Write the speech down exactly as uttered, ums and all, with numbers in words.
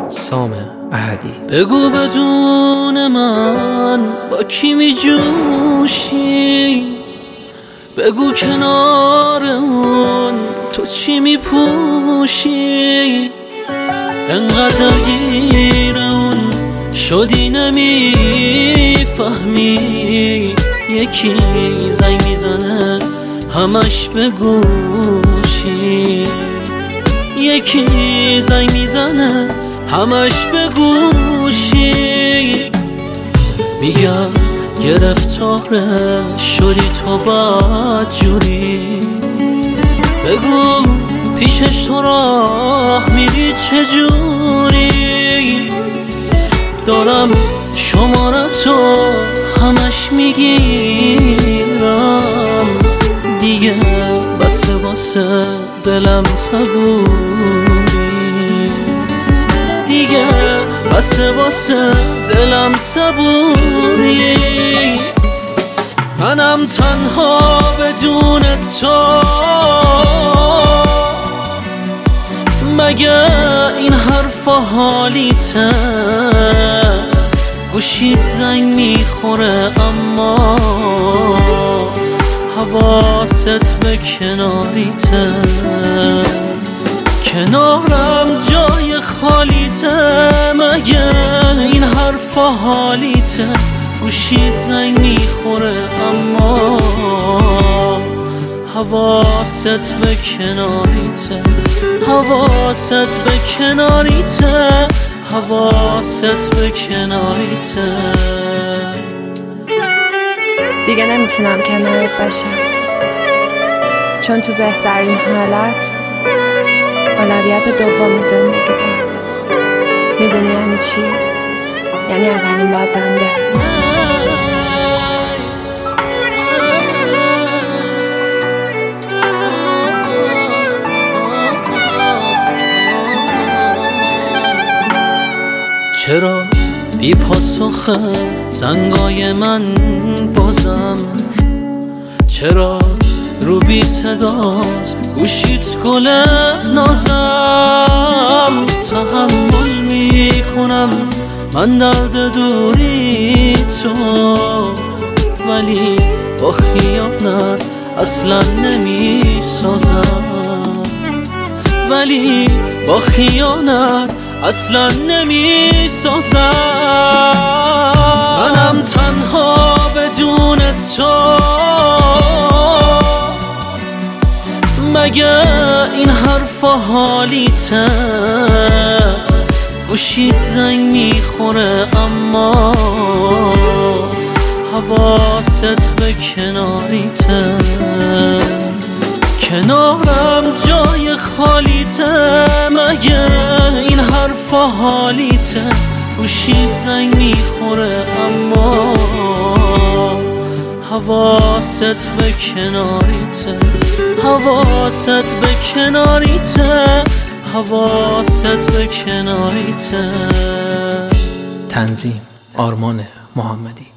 سام احدی. بگو بدون من با کی می جوشی، بگو کنار اون تو چی می پوشی، انقدر درگیر اون شدی نمی فهمی، یکی زنگ میزنه همش به گوشی، یکی زنگ میزنه همش به گوشی، میگم گرفتاره شدی تو بدجوری، بگو پیشش تو راه میری چجوری، دارم شمارتو همش میگیرم، دیگه بسه واسه دلم صبوری، دیگه بسه واسه دلم صبوری، منم تنها بدون تو، مگه این حرفا حالیته، گوشیت زنگ میخوره اما حواست به کناریته، کنارم جای خالیته، مگه این حرفا حالیته، گوشیت زنگ میخوره اما حواست به کناریته، حواست به کناریته، حواست به کناریته. دیگه نمیتونم کنارت باشم، چون تو بهترین حالت اولویت دوم زندگیته. میدونی یعنی چی؟ یعنی اولین بازنده. چرا بی پاسخه زنگای من بازم، چرا رو بی صداست گوشیت گل نازم، تحمل میکنم من درد دوری تو، ولی با خیانت اصلا نمیسازم، ولی با خیانت اصلا نمی سازم، منم تنها بدون تو، مگه این حرفا حالیته، گوشیت زنگ میخوره اما حواست به کناریته، کنارم جای خالیته، مگه این حرفا حالیته، گوشیت زنگ میخوره اما حواست به کناریته، حواست به کناریته، حواست به کناریته. تنظیم آرمان محمدی.